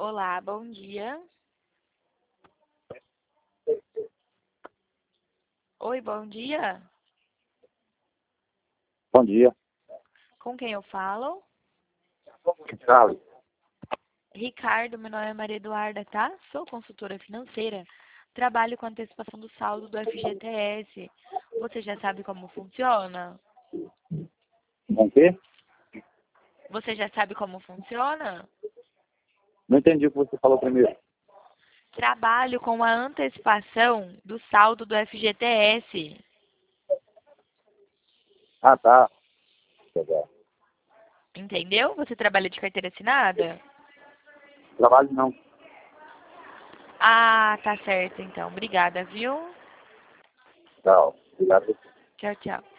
Olá, bom dia. Oi, bom dia. Bom dia. Com quem eu falo? Fala. Ricardo, meu nome é Maria Eduarda, tá? Sou consultora financeira. Trabalho com antecipação do saldo do FGTS. Você já sabe como funciona? Bom quê? Você já sabe como funciona? Não entendi o que você falou primeiro. Trabalho com a antecipação do saldo do FGTS. Ah, tá. Legal. Entendeu? Você trabalha de carteira assinada? Trabalho não. Ah, tá certo então. Obrigada, viu? Tchau. Obrigado. Tchau, tchau.